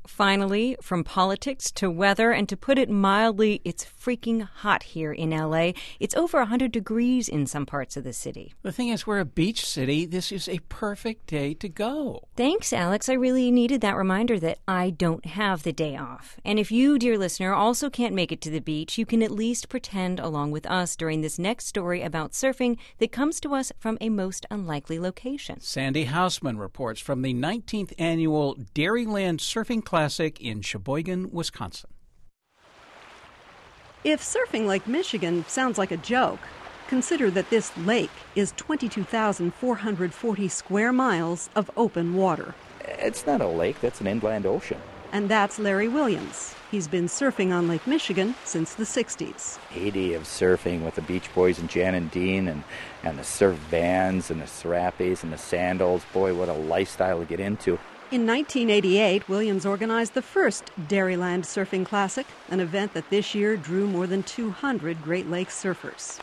Finally, from politics to weather, and to put it mildly, it's freaking hot here in L.A. It's over 100 degrees in some parts of the city. The thing is, we're a beach city. This is a perfect day to go. Thanks, Alex. I really needed that reminder that I don't have the day off. And if you, dear listener, also can't make it to the beach, you can at least pretend along with us during this next story about surfing that comes to us from a most unlikely location. Sandy Hausman reports from the 19th annual Dairyland Surfing Classic in Sheboygan, Wisconsin. If surfing Lake Michigan sounds like a joke, consider that this lake is 22,440 square miles of open water. It's not a lake, that's an inland ocean. And that's Larry Williams. He's been surfing on Lake Michigan since the 60s. 80 of surfing with the Beach Boys and Jan and Dean and the surf bands and the Serapes and the Sandals. Boy, what a lifestyle to get into. In 1988, Williams organized the first Dairyland Surfing Classic, an event that this year drew more than 200 Great Lakes surfers.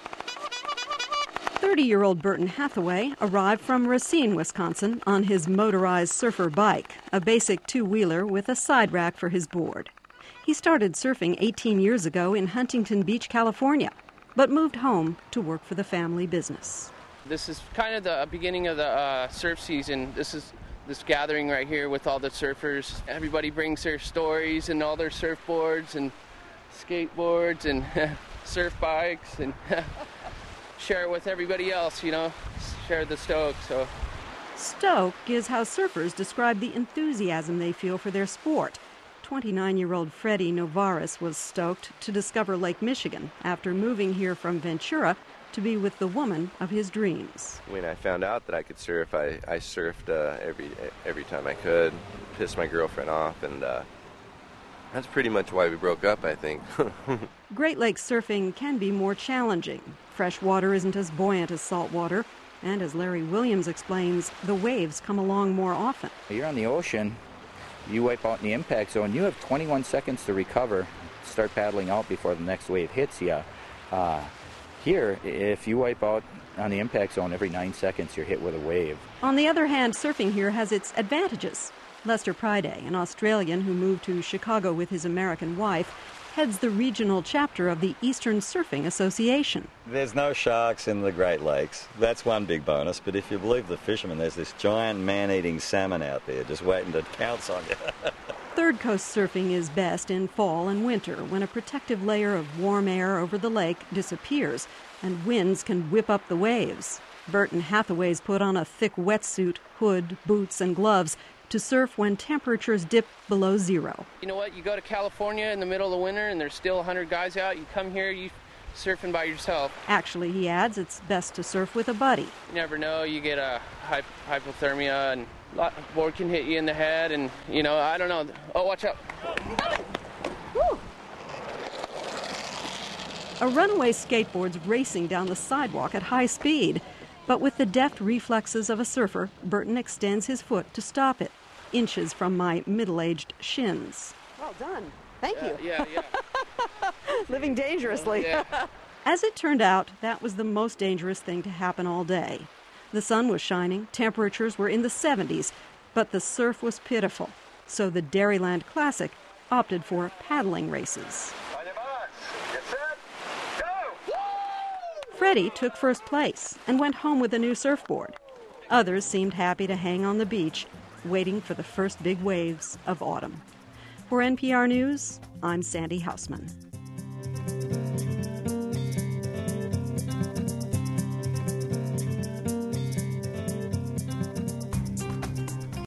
30-year-old Burton Hathaway arrived from Racine, Wisconsin, on his motorized surfer bike, a basic two-wheeler with a side rack for his board. He started surfing 18 years ago in Huntington Beach, California, but moved home to work for the family business. This is kind of the beginning of the surf season. This gathering right here with all the surfers. Everybody brings their stories and all their surfboards and skateboards and surf bikes and share it with everybody else, share the stoke. Stoke is how surfers describe the enthusiasm they feel for their sport. 29-year-old Freddie Novaris was stoked to discover Lake Michigan after moving here from Ventura to be with the woman of his dreams. When I found out that I could surf, I surfed every time I could, pissed my girlfriend off, and that's pretty much why we broke up, I think. Great Lakes surfing can be more challenging. Fresh water isn't as buoyant as salt water, and as Larry Williams explains, the waves come along more often. You're on the ocean, you wipe out in the impact zone, you have 21 seconds to recover, start paddling out before the next wave hits you. Here, if you wipe out on the impact zone every 9 seconds, you're hit with a wave. On the other hand, surfing here has its advantages. Lester Priday, an Australian who moved to Chicago with his American wife, heads the regional chapter of the Eastern Surfing Association. There's no sharks in the Great Lakes. That's one big bonus. But if you believe the fishermen, there's this giant man-eating salmon out there just waiting to pounce on you. Third coast surfing is best in fall and winter when a protective layer of warm air over the lake disappears and winds can whip up the waves. Burton Hathaway's put on a thick wetsuit, hood, boots, and gloves to surf when temperatures dip below zero. You know what? You go to California in the middle of the winter and there's still 100 guys out. You come here, you surfing by yourself. Actually, he adds, it's best to surf with a buddy. You never know. You get a hypothermia and a board can hit you in the head and, I don't know. Oh, watch out. Woo. A runaway skateboard's racing down the sidewalk at high speed. But with the deft reflexes of a surfer, Burton extends his foot to stop it, inches from my middle-aged shins. Well done. Thank you. Yeah. Living dangerously. Yeah. As it turned out, that was the most dangerous thing to happen all day. The sun was shining, temperatures were in the 70s, but the surf was pitiful. So the Dairyland Classic opted for paddling races. Freddie took first place and went home with a new surfboard. Others seemed happy to hang on the beach, waiting for the first big waves of autumn. For NPR News, I'm Sandy Hausman.